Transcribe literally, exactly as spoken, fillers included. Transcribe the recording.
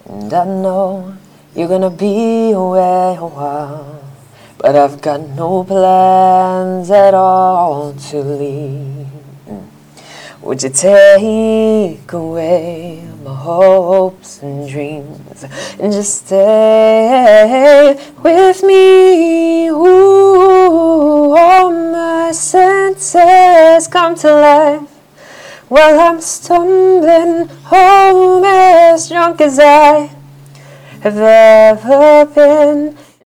And I know you're gonna be away a while, but I've got no plans at all to leave. Would you take away my hopes and dreams and just stay with me? Ooh, all my senses come to life while I'm stumbling home as drunk as I have ever been.